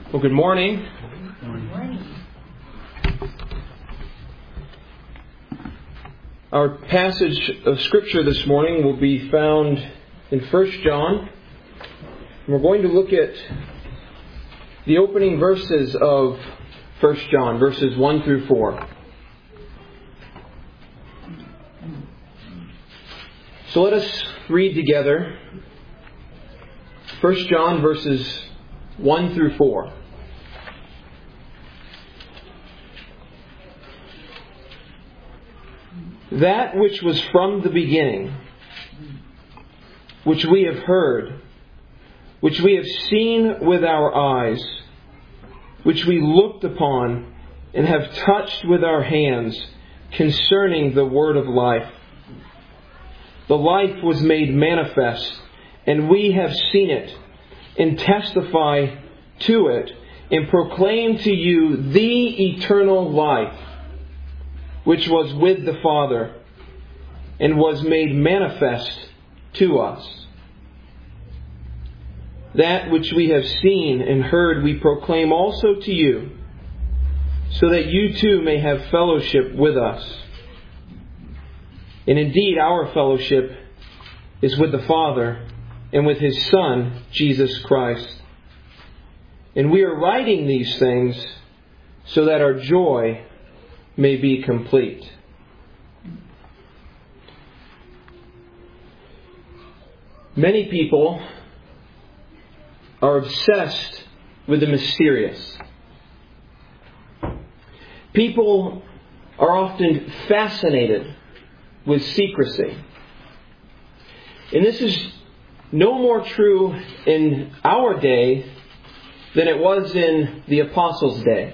Well, good morning. Good morning. Our passage of Scripture this morning will be found in 1 John. And we're going to look at the opening verses of 1 John, verses 1 through 4. So let us read together 1 John verses 1 through 4. That which was from the beginning, which we have heard, which we have seen with our eyes, which we looked upon and have touched with our hands concerning the word of life. The life was made manifest, and we have seen it, and testify to it, and proclaim to you the eternal life, which was with the Father, and was made manifest to us. That which we have seen and heard we proclaim also to you, so that you too may have fellowship with us. And indeed our fellowship is with the Father and with His Son, Jesus Christ. And we are writing these things so that our joy may be complete. Many people are obsessed with the mysterious. People are often fascinated with secrecy. And this is no more true in our day than it was in the Apostles' day.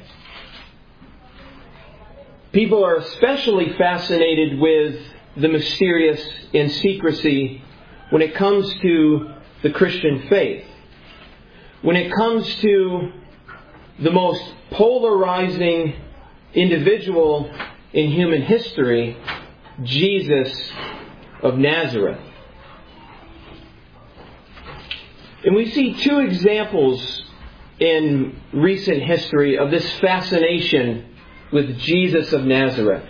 People are especially fascinated with the mysterious and secrecy when it comes to the Christian faith. When it comes to the most polarizing individual in human history, Jesus of Nazareth. And we see two examples in recent history of this fascination with Jesus of Nazareth.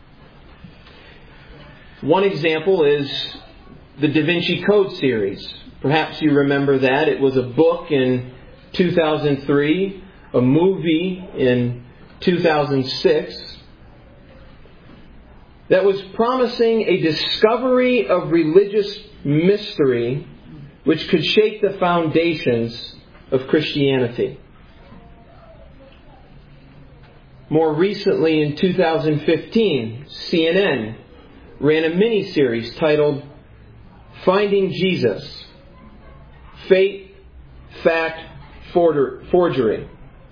One example is the Da Vinci Code series. Perhaps you remember that. It was a book in 2003, a movie in 2006, that was promising a discovery of religious mystery which could shake the foundations of Christianity. More recently, in 2015, CNN ran a mini-series titled Finding Jesus, Faith, Fact, Forgery,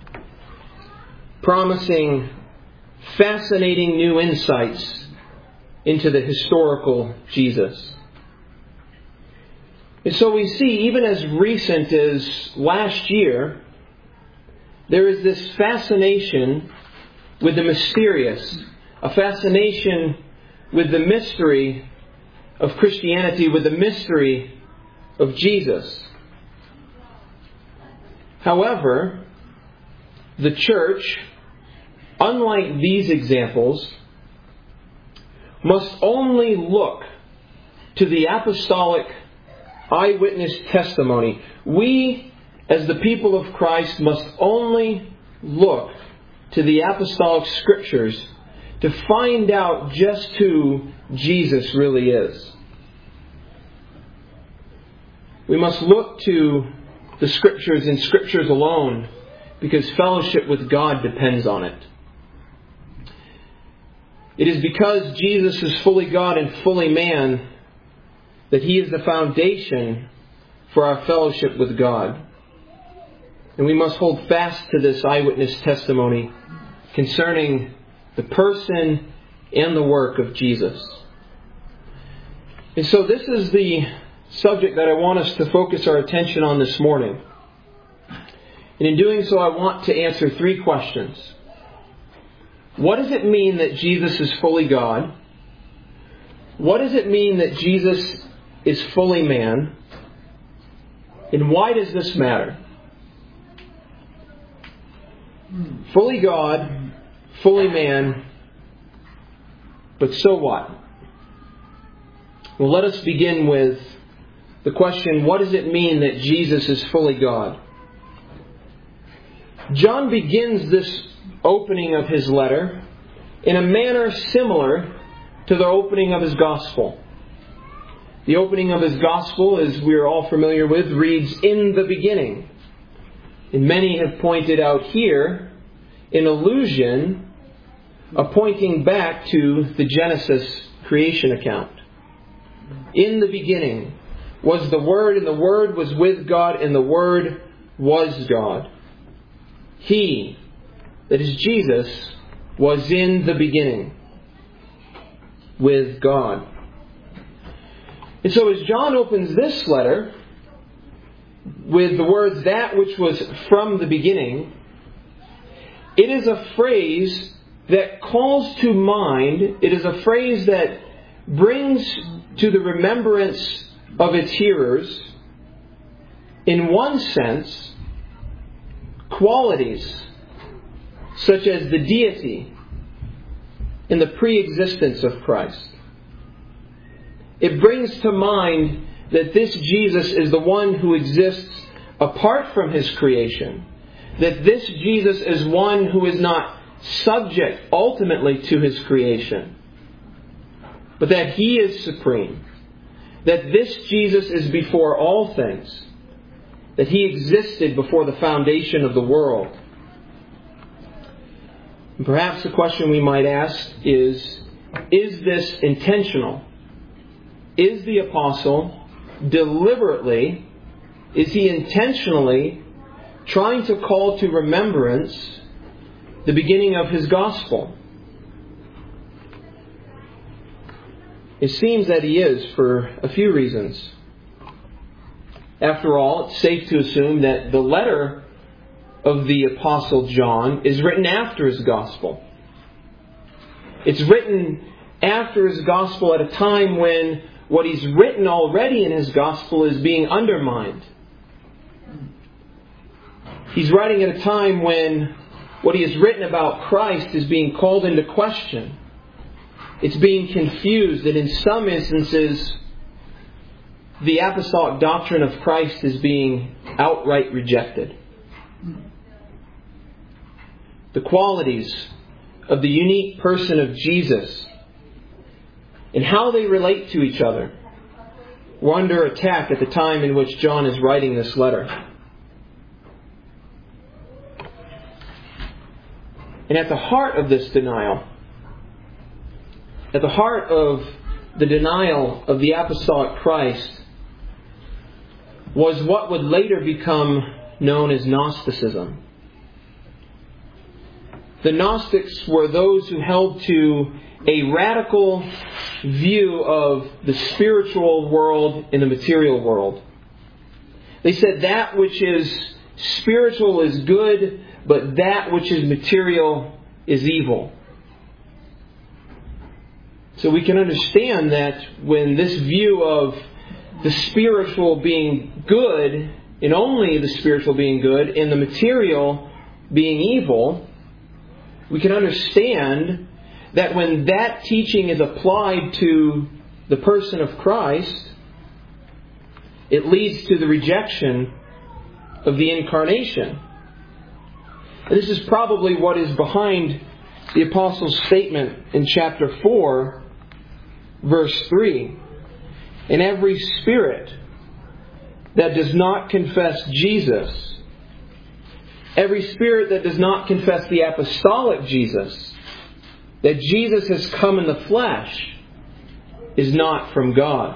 promising fascinating new insights into the historical Jesus. And so we see, even as recent as last year, there is this fascination with the mysterious, a fascination with the mystery of Christianity, with the mystery of Jesus. However, the church, unlike these examples, must only look to the apostolic eyewitness testimony. We, as the people of Christ, must only look to the apostolic scriptures to find out just who Jesus really is. We must look to the scriptures and scriptures alone, because fellowship with God depends on it. It is because Jesus is fully God and fully man that He is the foundation for our fellowship with God. And we must hold fast to this eyewitness testimony concerning the person and the work of Jesus. And so this is the subject that I want us to focus our attention on this morning. And in doing so, I want to answer three questions. What does it mean that Jesus is fully God? What does it mean that Jesus is fully man? And why does this matter? Fully God, fully man, but so what? Well, let us begin with the question, what does it mean that Jesus is fully God? John begins this opening of his letter in a manner similar to the opening of his Gospel. The opening of his Gospel, as we are all familiar with, reads, "In the beginning." And many have pointed out here an allusion pointing back to the Genesis creation account. In the beginning was the Word, and the Word was with God, and the Word was God. He, that is Jesus, was in the beginning with God. And so as John opens this letter with the words, "that which was from the beginning," it is a phrase that calls to mind, it is a phrase that brings to the remembrance of its hearers, in one sense, qualities such as the deity and the pre-existence of Christ. It brings to mind that this Jesus is the one who exists apart from His creation. That this Jesus is one who is not subject ultimately to His creation, but that He is supreme. That this Jesus is before all things. That He existed before the foundation of the world. And perhaps the question we might ask is this intentional? Is the apostle deliberately, is he intentionally trying to call to remembrance the beginning of his gospel? It seems that he is, for a few reasons. After all, it's safe to assume that the letter of the Apostle John is written after his gospel. It's written after his gospel at a time when what he's written already in his gospel is being undermined. He's writing at a time when what he has written about Christ is being called into question. It's being confused, and in some instances, the apostolic doctrine of Christ is being outright rejected. The qualities of the unique person of Jesus and how they relate to each other were under attack at the time in which John is writing this letter. And at the heart of this denial, at the heart of the denial of the apostolic Christ, was what would later become known as Gnosticism. The Gnostics were those who held to a radical view of the spiritual world and the material world. They said that which is spiritual is good, but that which is material is evil. So we can understand that when this view of the spiritual being good, and only the spiritual being good, and the material being evil, we can understand that when that teaching is applied to the person of Christ, it leads to the rejection of the incarnation. And this is probably what is behind the apostle's statement in chapter 4, verse 3. "And every spirit that does not confess Jesus, every spirit that does not confess the apostolic Jesus, that Jesus has come in the flesh, is not from God."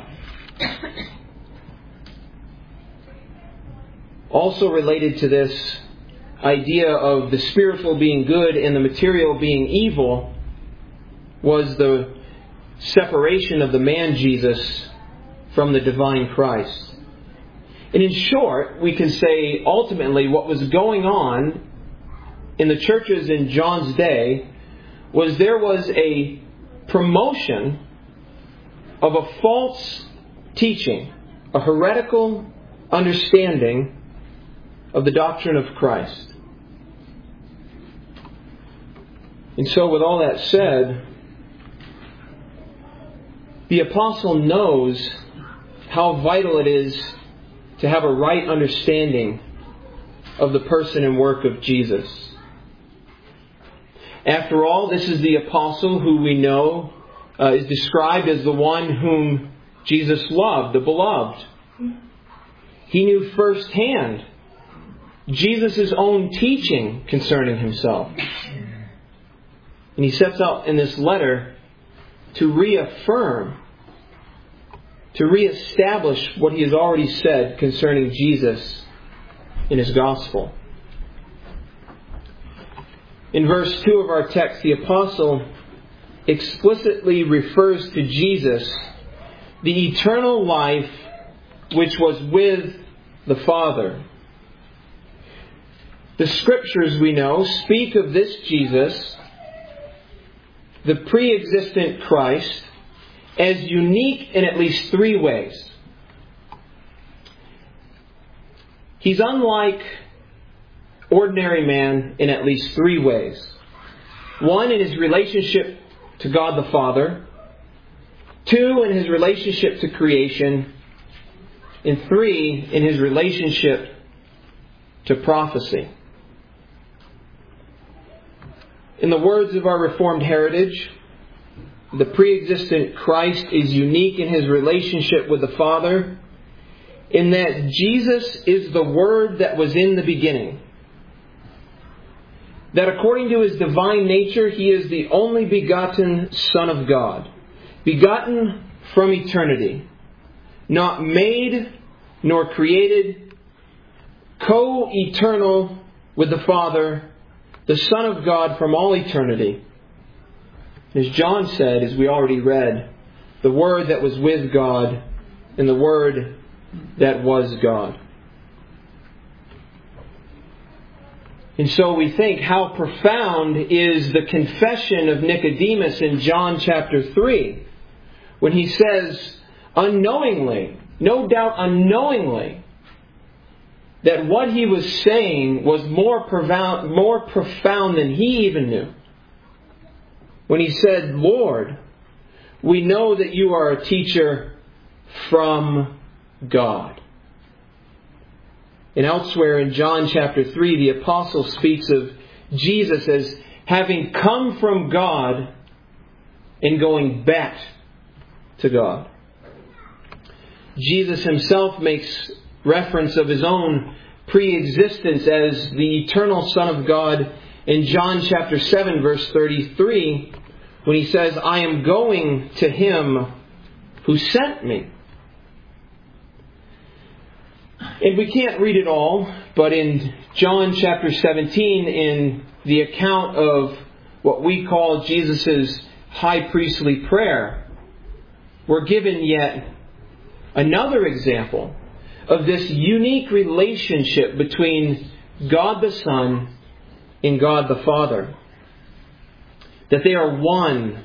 Also related to this idea of the spiritual being good and the material being evil was the separation of the man Jesus from the divine Christ. And in short, we can say ultimately what was going on in the churches in John's day was there was a promotion of a false teaching, a heretical understanding of the doctrine of Christ. And so with all that said, the apostle knows how vital it is to have a right understanding of the person and work of Jesus. After all, this is the apostle who we know is described as the one whom Jesus loved, the beloved. He knew firsthand Jesus' own teaching concerning himself. And he sets out in this letter to reaffirm, to reestablish what he has already said concerning Jesus in his gospel. In verse 2 of our text, the apostle explicitly refers to Jesus, the eternal life which was with the Father. The Scriptures, we know, speak of this Jesus, the pre-existent Christ, as unique in at least three ways. He's unlike ordinary man in at least three ways. One, in his relationship to God the Father. Two, in his relationship to creation. And three, in his relationship to prophecy. In the words of our Reformed heritage, the pre-existent Christ is unique in his relationship with the Father, in that Jesus is the Word that was in the beginning. That according to his divine nature, he is the only begotten Son of God, begotten from eternity, not made nor created, co-eternal with the Father, the Son of God from all eternity. As John said, as we already read, the Word that was with God and the Word that was God. And so we think, how profound is the confession of Nicodemus in John chapter 3, when he says, unknowingly, no doubt unknowingly, that what he was saying was more profound than he even knew. When he said, Lord, we know that you are a teacher from God. And elsewhere in John chapter 3, the apostle speaks of Jesus as having come from God and going back to God. Jesus himself makes reference of his own pre-existence as the eternal Son of God in John chapter 7, verse 33, when he says, I am going to him who sent me. And we can't read it all, but in John chapter 17, in the account of what we call Jesus' high priestly prayer, we're given yet another example of this unique relationship between God the Son and God the Father. That they are one,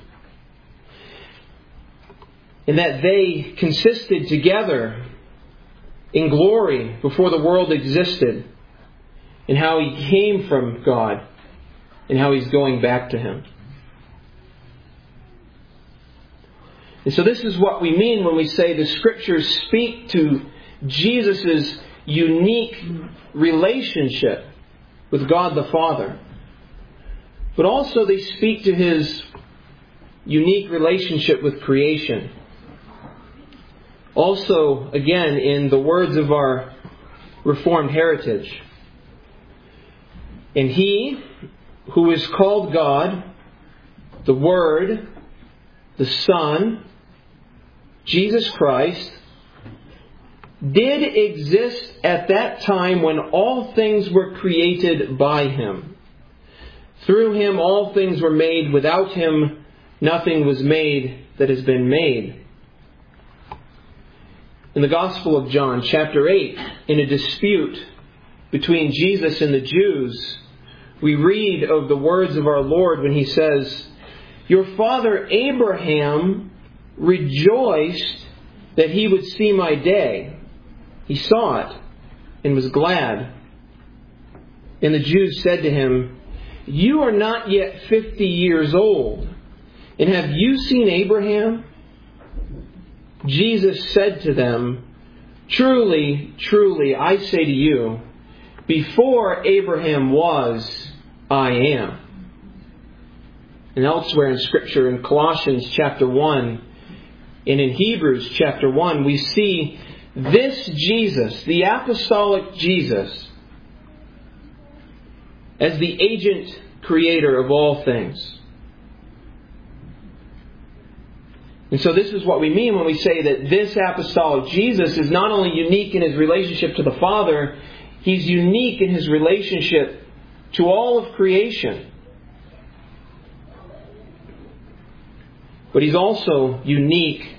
and that they consisted together in glory before the world existed, and how he came from God, and how he's going back to him. And so this is what we mean when we say the Scriptures speak to Jesus' unique relationship with God the Father. But also they speak to his unique relationship with creation. Also, again, in the words of our Reformed heritage, and he who is called God, the Word, the Son, Jesus Christ, did exist at that time when all things were created by him. Through him all things were made. Without him nothing was made that has been made. In the Gospel of John, chapter 8, in a dispute between Jesus and the Jews, we read of the words of our Lord when he says, Your father Abraham rejoiced that he would see my day. He saw it and was glad. And the Jews said to him, you are not yet 50 years old, and have you seen Abraham? Jesus said to them, Truly, truly, I say to you, before Abraham was, I am. And elsewhere in Scripture, in Colossians chapter 1, and in Hebrews chapter 1, we see this Jesus, the apostolic Jesus, as the agent creator of all things. And so this is what we mean when we say that this apostolic Jesus is not only unique in His relationship to the Father, He's unique in His relationship to all of creation. But He's also unique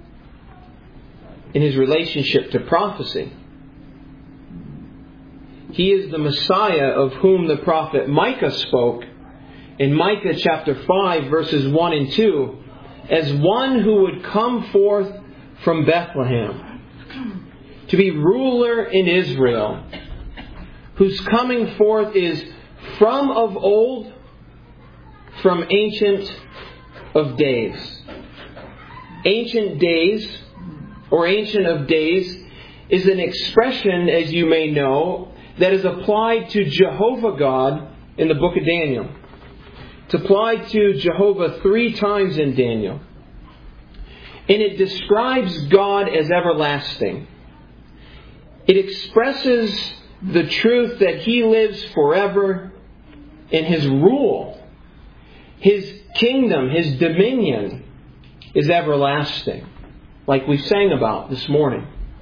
in His relationship to prophecy. He is the Messiah of whom the prophet Micah spoke in Micah chapter 5 verses 1 and 2 as one who would come forth from Bethlehem to be ruler in Israel, whose coming forth is from of old, from ancient of days. Ancient days, or Ancient of Days, is an expression, as you may know, that is applied to Jehovah God in the book of Daniel. It's applied to Jehovah 3 times in Daniel. And it describes God as everlasting. It expresses the truth that He lives forever in His rule. His kingdom, His dominion is everlasting, like we sang about this morning.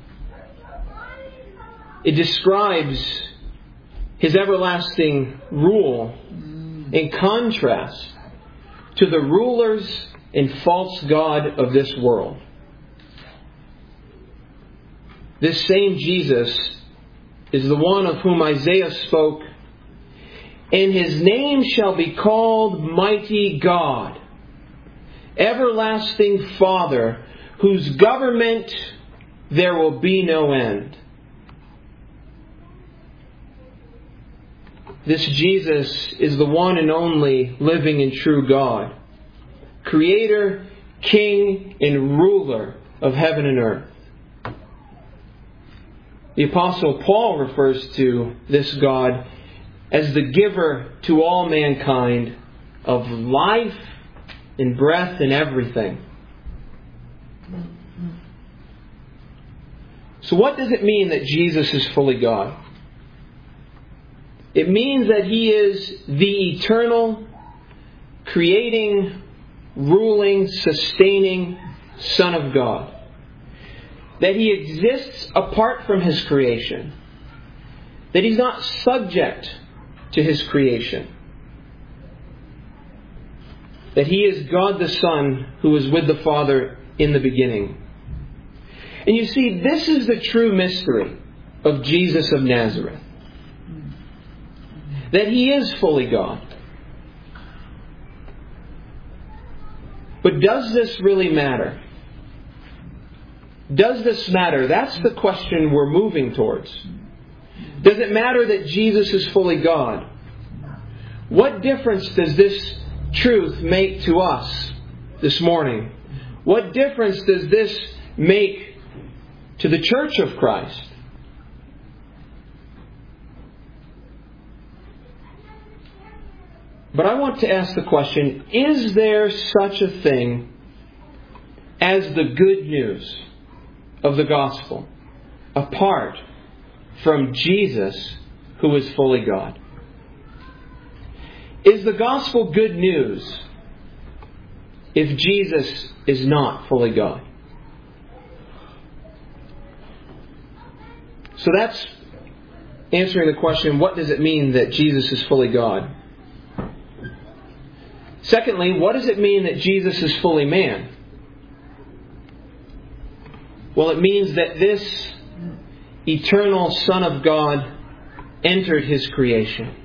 It describes His everlasting rule in contrast to the rulers and false god of this world. This same Jesus is the one of whom Isaiah spoke, and His name shall be called Mighty God, Everlasting Father, whose government there will be no end. This Jesus is the one and only living and true God, Creator, King, and Ruler of heaven and earth. The Apostle Paul refers to this God as the giver to all mankind of life and breath and everything. So what does it mean that Jesus is fully God? It means that He is the eternal, creating, ruling, sustaining Son of God. That He exists apart from His creation. That He's not subject to His creation. That He is God the Son who was with the Father in the beginning. And you see, this is the true mystery of Jesus of Nazareth. That He is fully God. But does this really matter? Does this matter? That's the question we're moving towards. Does it matter that Jesus is fully God? What difference does this truth make to us this morning? What difference does this make to the Church of Christ? But I want to ask the question, is there such a thing as the good news of the gospel apart from Jesus, who is fully God? Is the gospel good news if Jesus is not fully God? So that's answering the question, what does it mean that Jesus is fully God? Secondly, what does it mean that Jesus is fully man? Well, it means that this eternal Son of God entered His creation.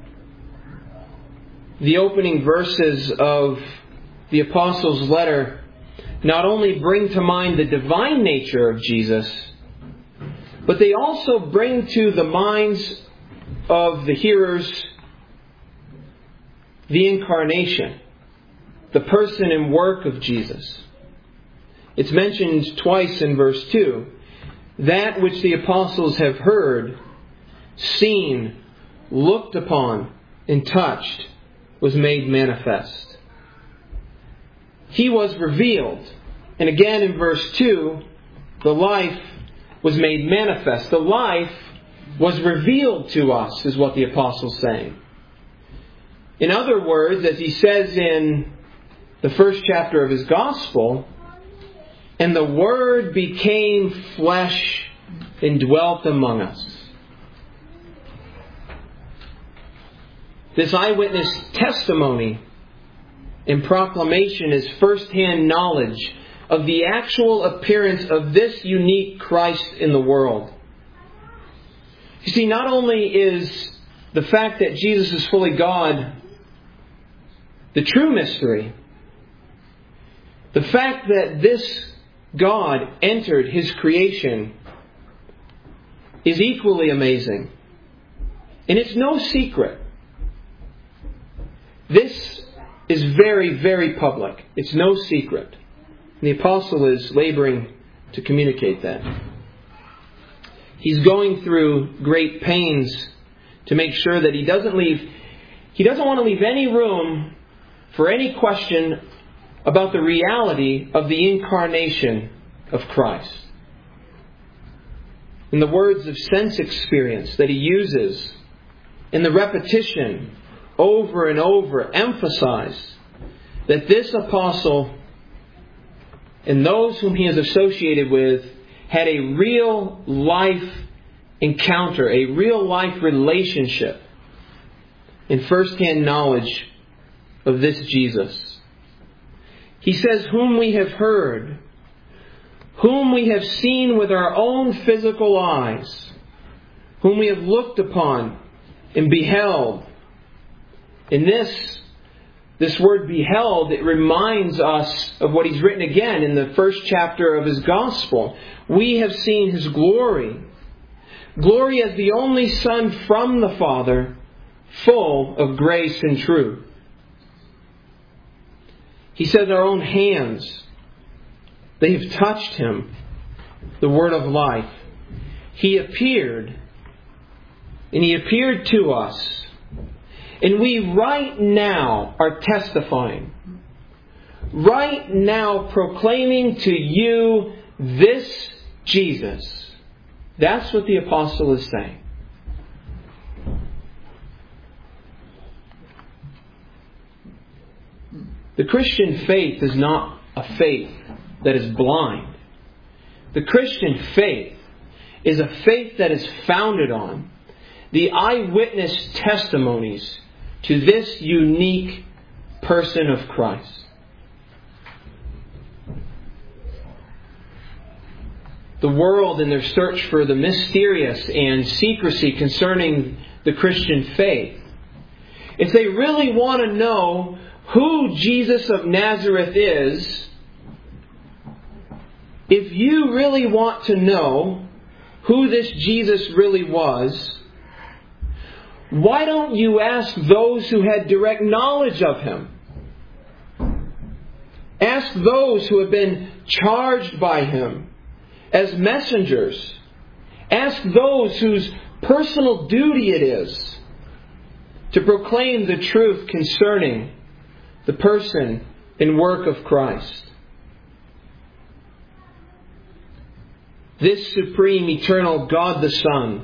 The opening verses of the Apostles' letter not only bring to mind the divine nature of Jesus, but they also bring to the minds of the hearers the incarnation, the person and work of Jesus. It's mentioned twice in verse 2. That which the apostles have heard, seen, looked upon, and touched was made manifest. He was revealed. And again in verse 2, the life was made manifest. The life was revealed to us, is what the apostle's saying. In other words, as he says in the first chapter of his gospel, and the Word became flesh and dwelt among us. This eyewitness testimony and proclamation is first-hand knowledge of the actual appearance of this unique Christ in the world. You see, not only is the fact that Jesus is fully God the true mystery, the fact that this God entered His creation is equally amazing. And it's no secret. This is very, very public. It's no secret. And the apostle is laboring to communicate that. He's going through great pains to make sure that he doesn't want to leave any room for any question about the reality of the incarnation of Christ. In the words of sense experience that he uses, in the repetition over and over, emphasize that this apostle and those whom he is associated with had a real life encounter, a real life relationship in first-hand knowledge of this Jesus. He says, whom we have heard, whom we have seen with our own physical eyes, whom we have looked upon and beheld. In this word beheld, it reminds us of what he's written again in the first chapter of his gospel. We have seen His glory. Glory as the only Son from the Father, full of grace and truth. He says our own hands, they have touched Him, the Word of life. He appeared, and He appeared to us. And we right now are testifying, right now proclaiming to you this Jesus. That's what the apostle is saying. The Christian faith is not a faith that is blind. The Christian faith is a faith that is founded on the eyewitness testimonies to this unique person of Christ. The world, in their search for the mysterious and secrecy concerning the Christian faith, if they really want to know who Jesus of Nazareth is, if you really want to know who this Jesus really was, why don't you ask those who had direct knowledge of Him? Ask those who have been charged by Him as messengers. Ask those whose personal duty it is to proclaim the truth concerning the person and work of Christ. This supreme, eternal God the Son,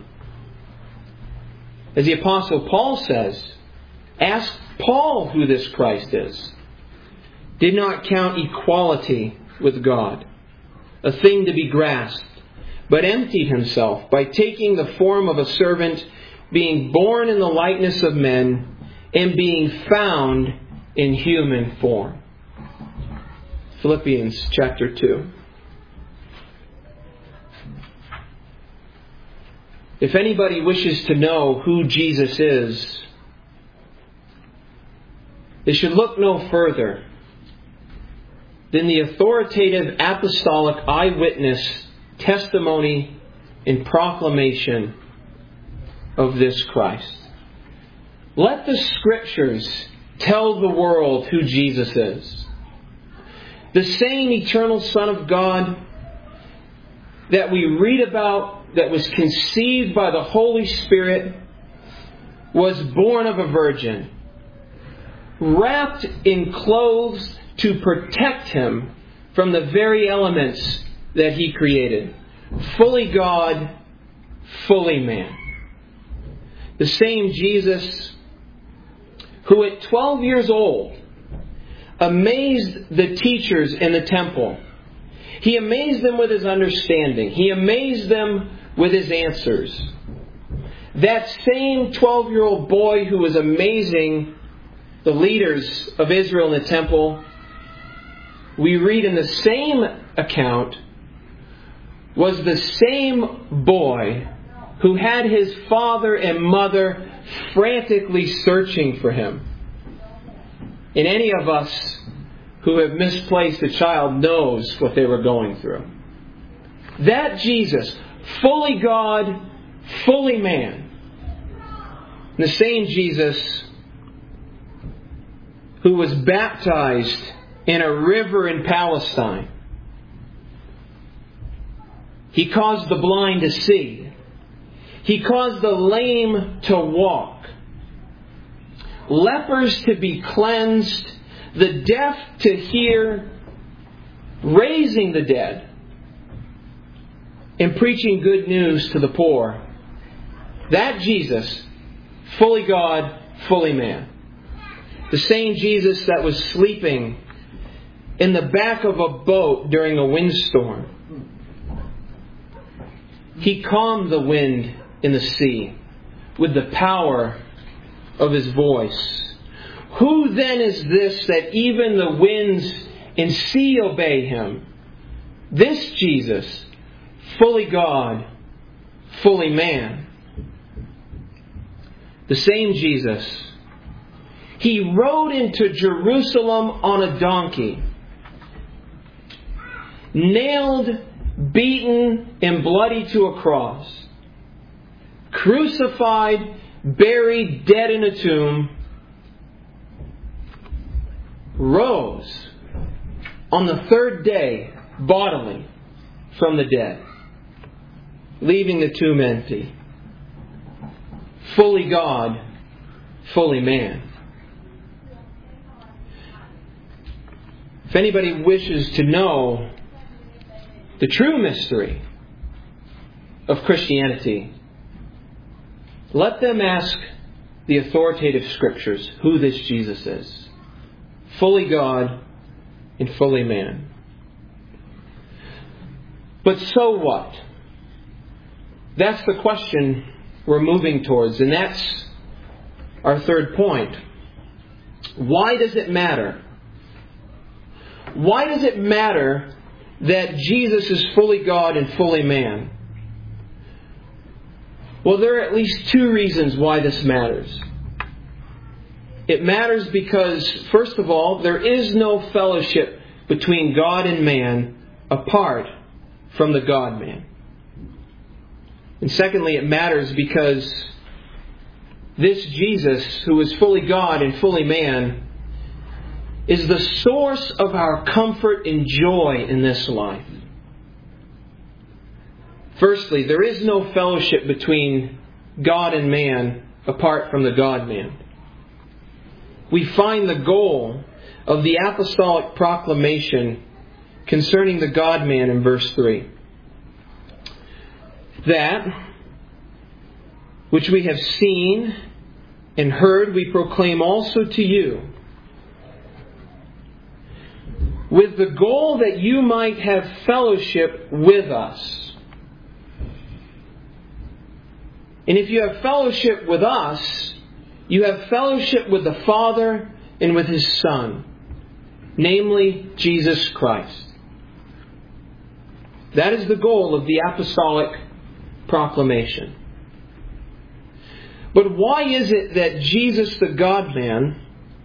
as the Apostle Paul says, ask Paul who this Christ is, did not count equality with God a thing to be grasped, but emptied Himself by taking the form of a servant, being born in the likeness of men, and being found in human form. Philippians chapter 2. If anybody wishes to know who Jesus is, they should look no further than the authoritative apostolic eyewitness testimony and proclamation of this Christ. Let the Scriptures tell the world who Jesus is. The same eternal Son of God that we read about, that was conceived by the Holy Spirit, was born of a virgin, wrapped in clothes to protect Him from the very elements that He created. Fully God, fully man. The same Jesus who at 12 years old amazed the teachers in the temple. He amazed them with His understanding. He amazed them with His answers. That same 12-year-old boy who was amazing the leaders of Israel in the temple, we read in the same account, was the same boy who had his father and mother frantically searching for him. And any of us who have misplaced a child knows what they were going through. That Jesus, fully God, fully man. The same Jesus who was baptized in a river in Palestine. He caused the blind to see. He caused the lame to walk. Lepers to be cleansed. The deaf to hear. Raising the dead. And preaching good news to the poor. That Jesus, fully God, fully man. The same Jesus that was sleeping in the back of a boat during a windstorm. He calmed the wind in the sea with the power of His voice. Who then is this that even the winds and sea obey Him? This Jesus, fully God, fully man. The same Jesus. He rode into Jerusalem on a donkey. Nailed, beaten, and bloody to a cross. Crucified, buried, dead in a tomb. Rose on the third day, bodily, from the dead. Leaving the tomb empty. Fully God, fully man. If anybody wishes to know the true mystery of Christianity, let them ask the authoritative Scriptures who this Jesus is. Fully God and fully man. But so what? That's the question we're moving towards, and that's our third point. Why does it matter? Why does it matter that Jesus is fully God and fully man? Well, there are at least two reasons why this matters. It matters because, first of all, there is no fellowship between God and man apart from the God-man. And secondly, it matters because this Jesus, who is fully God and fully man, is the source of our comfort and joy in this life. Firstly, there is no fellowship between God and man apart from the God-man. We find the goal of the apostolic proclamation concerning the God-man in verse 3. That which we have seen and heard we proclaim also to you, with the goal that you might have fellowship with us. And if you have fellowship with us, you have fellowship with the Father and with His Son, namely Jesus Christ. That is the goal of the apostolic proclamation. But why is it that Jesus, the God-man,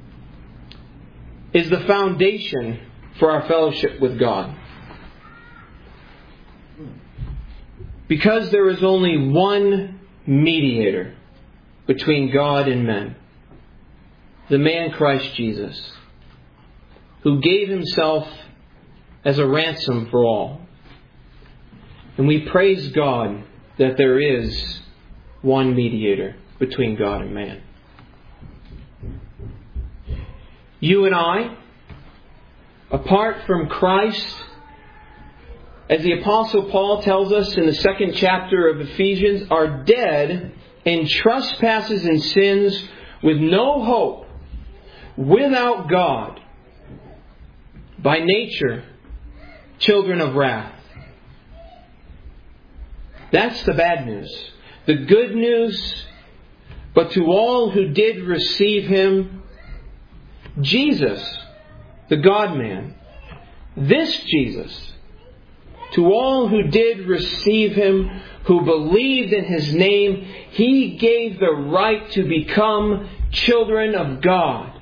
is the foundation for our fellowship with God? Because there is only one mediator between God and men. the man Christ Jesus, who gave Himself as a ransom for all. And we praise God that there is one mediator between God and man. You and I, apart from Christ, as the Apostle Paul tells us in the 2nd chapter of Ephesians, are dead in trespasses and sins with no hope, without God, by nature, children of wrath. That's the bad news. The good news, but to all who did receive Him, Jesus, the God-man, this Jesus, to all who did receive Him, who believed in His name, He gave the right to become children of God.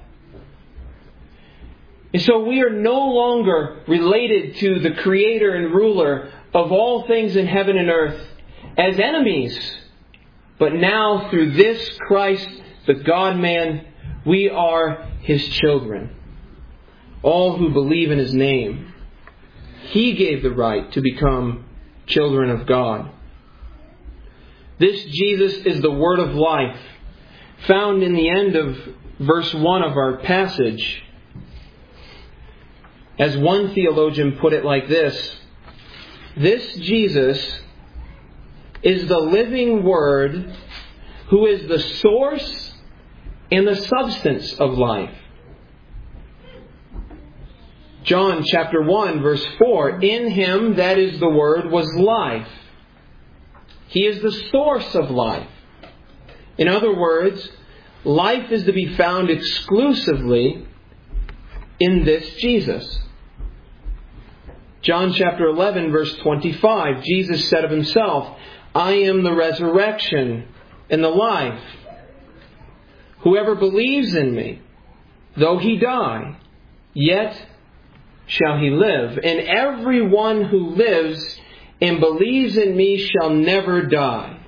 And so we are no longer related to the Creator and Ruler of all things in heaven and earth as enemies. But now through this Christ, the God-man, we are His children. All who believe in His name. He gave the right to become children of God. This Jesus is the Word of life, found in the end of verse 1 of our passage. As one theologian put it like this: this Jesus is the living Word who is the source and the substance of life. John chapter 1 verse 4, in Him, that is the Word, was life. He is the source of life. In other words, life is to be found exclusively in this Jesus. John chapter 11 verse 25, Jesus said of Himself, I am the resurrection and the life. Whoever believes in Me, though he die, yet shall he live. And everyone who lives and believes in Me shall never die.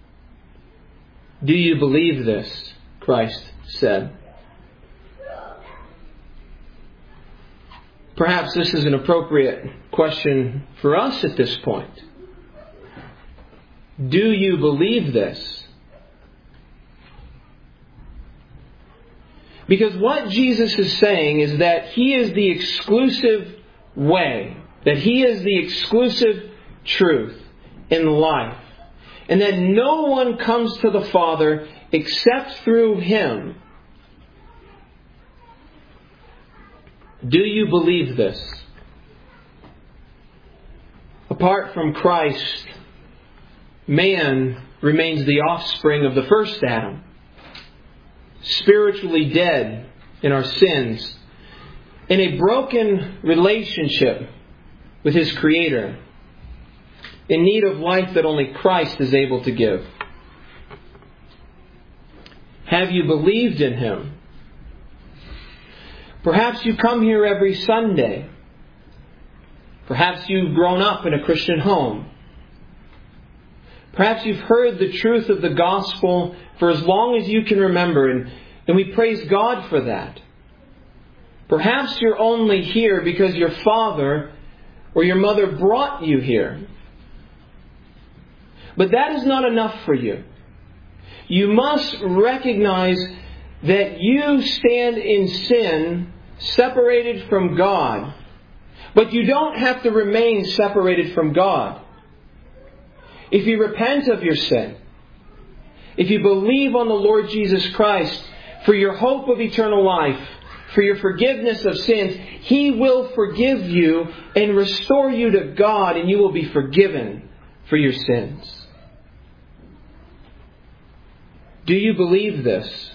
Do you believe this? Christ said. Perhaps this is an appropriate question for us at this point. Do you believe this? Because what Jesus is saying is that He is the exclusive way, that He is the exclusive truth in life, and that no one comes to the Father except through Him. Do you believe this? Apart from Christ, man remains the offspring of the first Adam, spiritually dead in our sins, in a broken relationship with his Creator, in need of life that only Christ is able to give. Have you believed in Him? Perhaps you come here every Sunday. Perhaps you've grown up in a Christian home. Perhaps you've heard the truth of the gospel for as long as you can remember, and we praise God for that. Perhaps you're only here because your father or your mother brought you here. But that is not enough for you. You must recognize that you stand in sin, separated from God. But you don't have to remain separated from God. If you repent of your sin, if you believe on the Lord Jesus Christ for your hope of eternal life, for your forgiveness of sins, He will forgive you and restore you to God, and you will be forgiven for your sins. Do you believe this?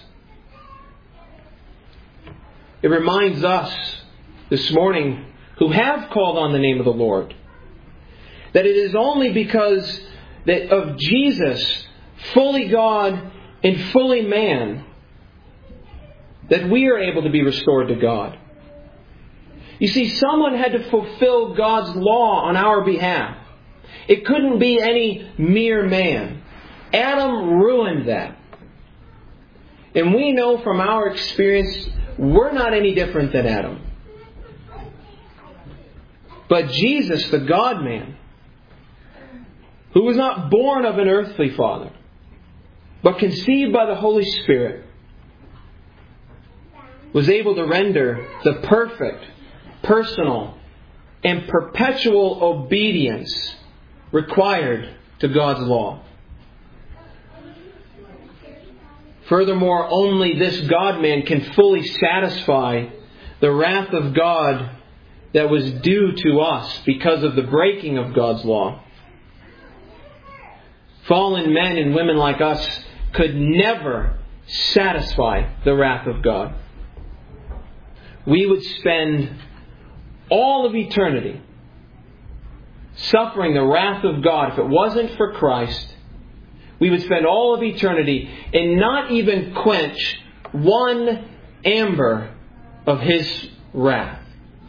It reminds us this morning, who have called on the name of the Lord, that it is only because of Jesus, fully God and fully man, that we are able to be restored to God. You see, someone had to fulfill God's law on our behalf. It couldn't be any mere man. Adam ruined that. And we know from our experience, we're not any different than Adam. But Jesus, the God-man, who was not born of an earthly father, but conceived by the Holy Spirit, was able to render the perfect, personal, and perpetual obedience required to God's law. Furthermore, only this God-man can fully satisfy the wrath of God that was due to us because of the breaking of God's law. Fallen men and women like us could never satisfy the wrath of God. We would spend all of eternity suffering the wrath of God. If it wasn't for Christ, we would spend all of eternity and not even quench one amber of His wrath.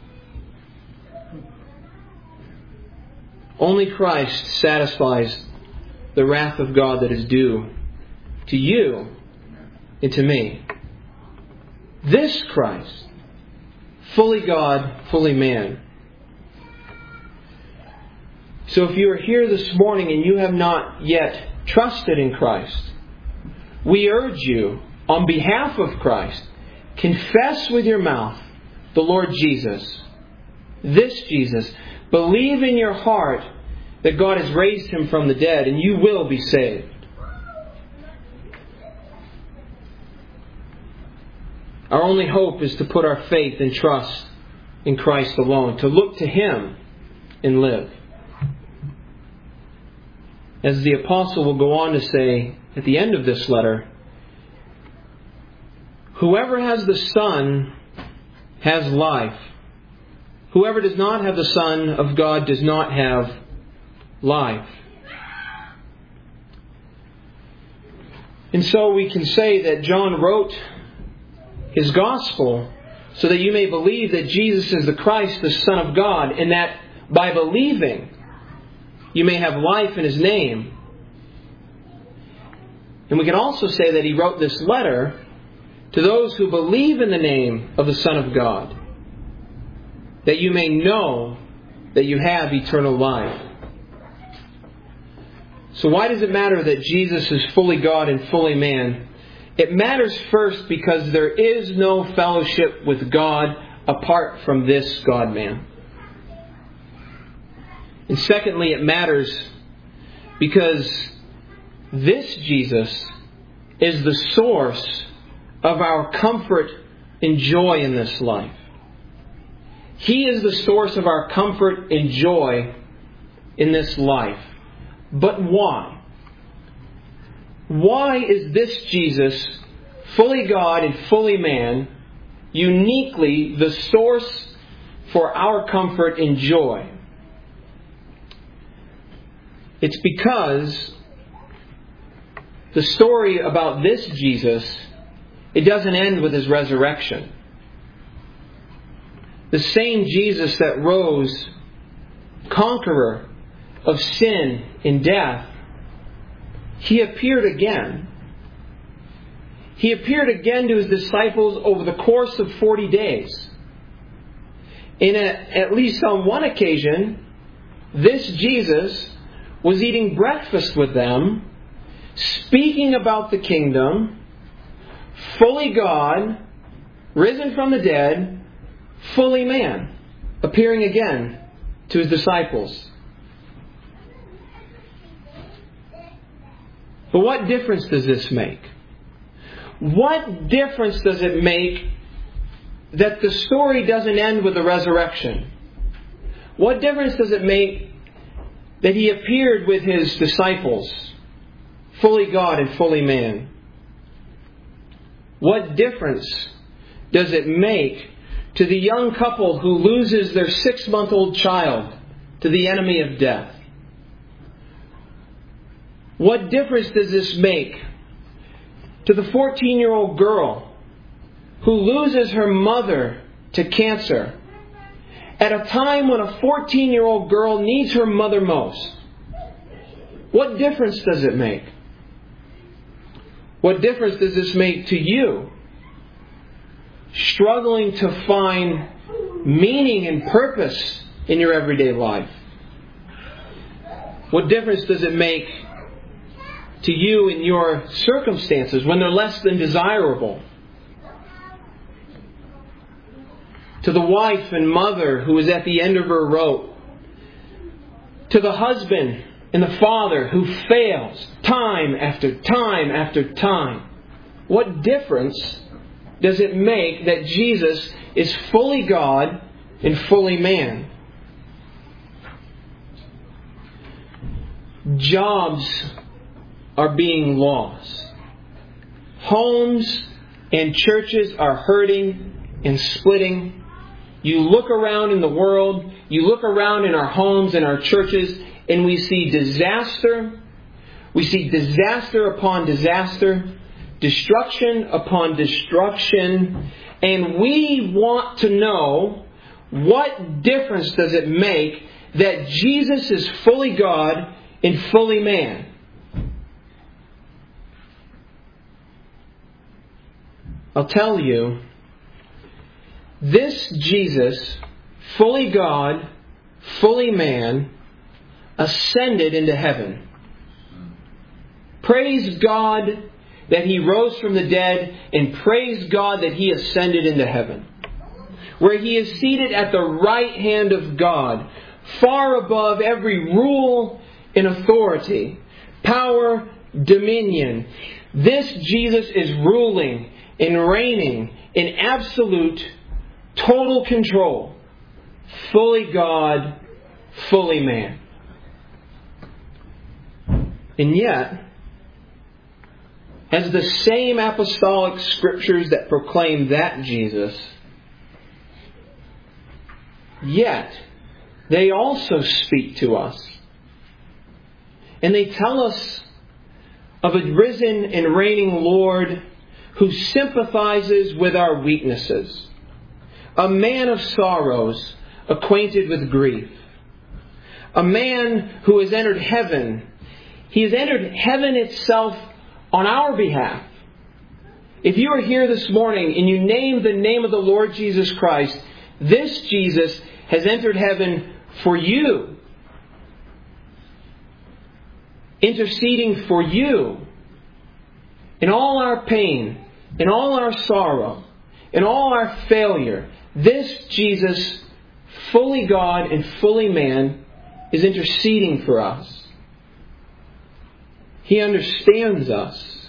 Only Christ satisfies the wrath of God that is due to you and to me. This Christ, fully God, fully man. So if you are here this morning and you have not yet trusted in Christ, we urge you, on behalf of Christ, confess with your mouth the Lord Jesus. This Jesus. Believe in your heart that God has raised Him from the dead, and you will be saved. Our only hope is to put our faith and trust in Christ alone, to look to Him and live. As the Apostle will go on to say at the end of this letter, whoever has the Son has life. Whoever does not have the Son of God does not have life. And so we can say that John wrote his Gospel so that you may believe that Jesus is the Christ, the Son of God, and that by believing you may have life in His name. And we can also say that he wrote this letter to those who believe in the name of the Son of God, that you may know that you have eternal life. So why does it matter that Jesus is fully God and fully man? It matters first because there is no fellowship with God apart from this God-man. And secondly, it matters because this Jesus is the source of our comfort and joy in this life. He is the source of our comfort and joy in this life. But why? Why is this Jesus, fully God and fully man, uniquely the source for our comfort and joy? It's because the story about this Jesus, it doesn't end with His resurrection. The same Jesus that rose, conqueror of sin and death, He appeared again. He appeared again to His disciples over the course of 40 days. And at least on one occasion, this Jesus was eating breakfast with them, speaking about the kingdom, fully God, risen from the dead, fully man, appearing again to His disciples. But what difference does this make? What difference does it make that the story doesn't end with the resurrection? What difference does it make that He appeared with His disciples, fully God and fully man? What difference does it make to the young couple who loses their 6-month-old child to the enemy of death? What difference does this make to the 14-year-old girl who loses her mother to cancer at a time when a 14-year-old girl needs her mother most? What difference does it make? What difference does this make to you? Struggling to find meaning and purpose in your everyday life. What difference does it make to you in your circumstances when they're less than desirable? To the wife and mother who is at the end of her rope. To the husband and the father who fails time after time after time. What difference does it make that Jesus is fully God and fully man? Jobs are being lost. Homes and churches are hurting and splitting. You look around in the world, you look around in our homes and our churches, and we see disaster. We see disaster upon disaster, destruction upon destruction, and we want to know, what difference does it make that Jesus is fully God and fully man? I'll tell you, this Jesus, fully God, fully man, ascended into heaven. Praise God that He rose from the dead, and praise God that He ascended into heaven, where He is seated at the right hand of God, far above every rule and authority, power, dominion. This Jesus is ruling and reigning in absolute, total control. Fully God, fully man. And yet, as the same apostolic scriptures that proclaim that Jesus, yet they also speak to us. And they tell us of a risen and reigning Lord who sympathizes with our weaknesses. A man of sorrows, acquainted with grief. A man who has entered heaven. He has entered heaven itself on our behalf. If you are here this morning and you name the name of the Lord Jesus Christ, this Jesus has entered heaven for you. Interceding for you. In all our pain, in all our sorrow, in all our failure, this Jesus, fully God and fully man, is interceding for us. He understands us.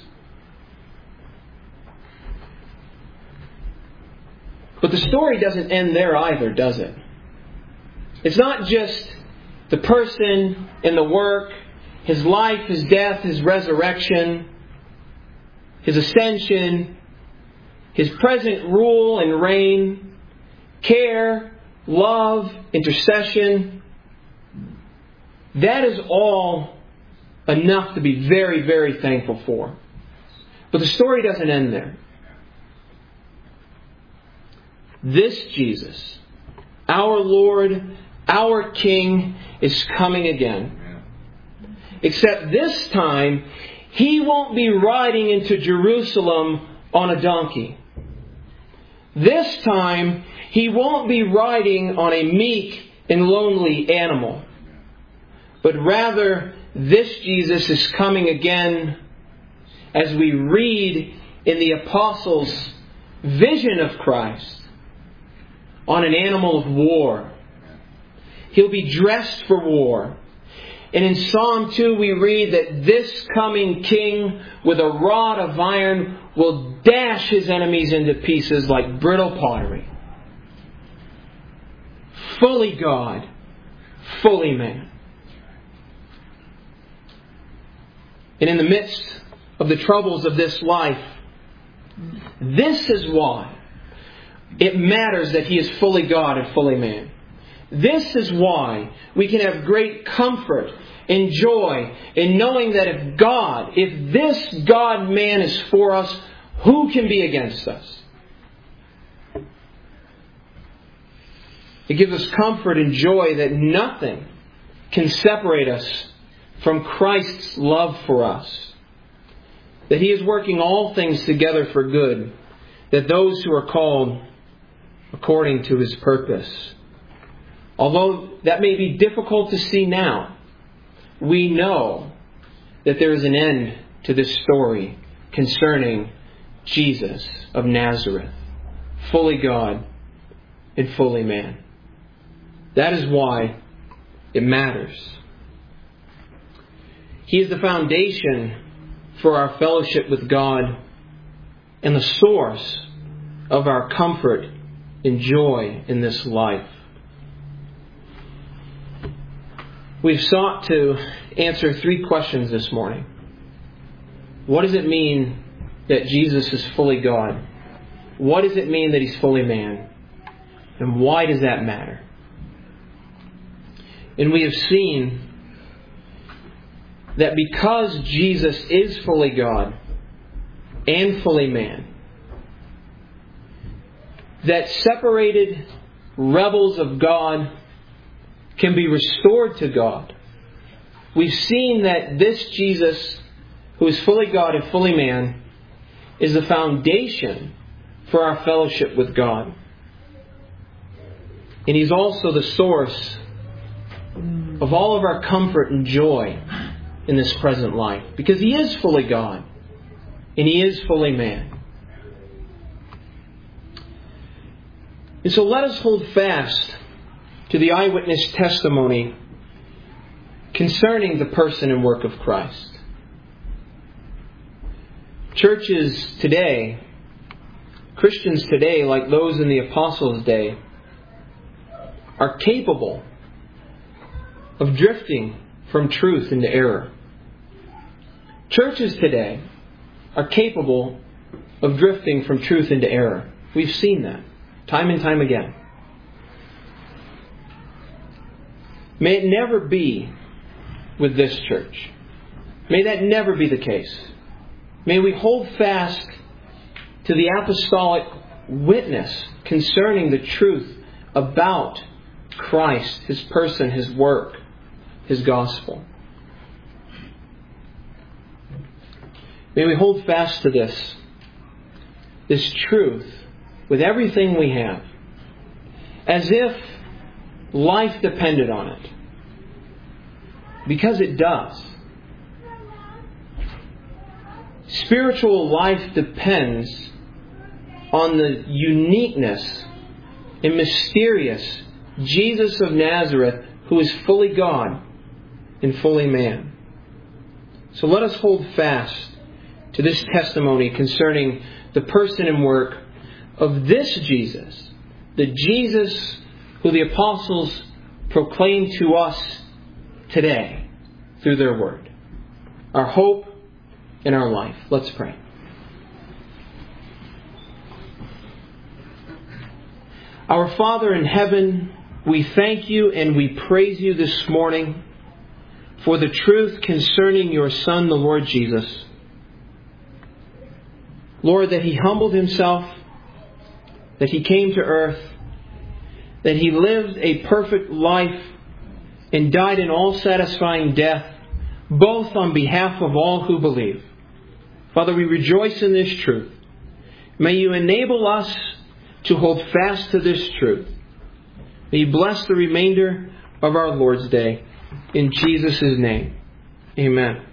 But the story doesn't end there either, does it? It's not just the person and the work, His life, His death, His resurrection, His ascension, His present rule and reign, care, love, intercession. That is all enough to be very, very thankful for. But the story doesn't end there. This Jesus, our Lord, our King, is coming again. Except this time, He won't be riding into Jerusalem on a donkey. This time, He won't be riding on a meek and lonely animal. But rather, this Jesus is coming again, as we read in the Apostles' vision of Christ, on an animal of war. He'll be dressed for war. And in Psalm 2 we read that this coming King with a rod of iron will dash His enemies into pieces like brittle pottery. Fully God, fully man. And in the midst of the troubles of this life, this is why it matters that He is fully God and fully man. This is why we can have great comfort and joy in knowing that if this God-man is for us, who can be against us? It gives us comfort and joy that nothing can separate us from Christ's love for us. that He is working all things together for good, that those who are called according to His purpose. Although that may be difficult to see now, we know that there is an end to this story concerning Jesus of Nazareth, fully God and fully man. That is why it matters. He is the foundation for our fellowship with God and the source of our comfort and joy in this life. We've sought to answer 3 questions this morning. What does it mean that Jesus is fully God? What does it mean that He's fully man? And why does that matter? And we have seen that because Jesus is fully God and fully man, that separated rebels of God can be restored to God. We've seen that this Jesus, who is fully God and fully man, is the foundation for our fellowship with God. And He's also the source of all of our comfort and joy in this present life. Because He is fully God and He is fully man. And so let us hold fast to the eyewitness testimony concerning the person and work of Christ. Churches today, Christians today, like those in the Apostles' day, are capable of drifting from truth into error. Churches today are capable of drifting from truth into error. We've seen that time and time again. May it never be with this church. May that never be the case. May we hold fast to the apostolic witness concerning the truth about Christ, His person, His work, His gospel. May we hold fast to this truth with everything we have, as if life depended on it. Because it does. Spiritual life depends on the uniqueness and mysterious Jesus of Nazareth, who is fully God and fully man. So let us hold fast to this testimony concerning the person and work of this Jesus, the Jesus who the apostles proclaim to us today through their word. Our hope in our life. Let's pray. Our Father in heaven, we thank You and we praise You this morning for the truth concerning Your Son, the Lord Jesus. Lord, that He humbled Himself, that He came to earth, that He lived a perfect life and died an all-satisfying death, both on behalf of all who believe. Father, we rejoice in this truth. May You enable us to hold fast to this truth. May You bless the remainder of our Lord's Day. In Jesus' name, amen.